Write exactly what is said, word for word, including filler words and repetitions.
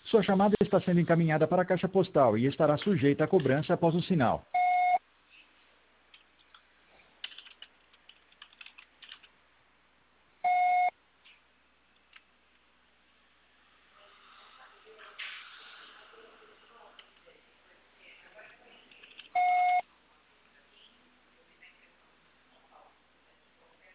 Sua chamada está sendo encaminhada para a caixa postal e estará sujeita a cobrança após o sinal.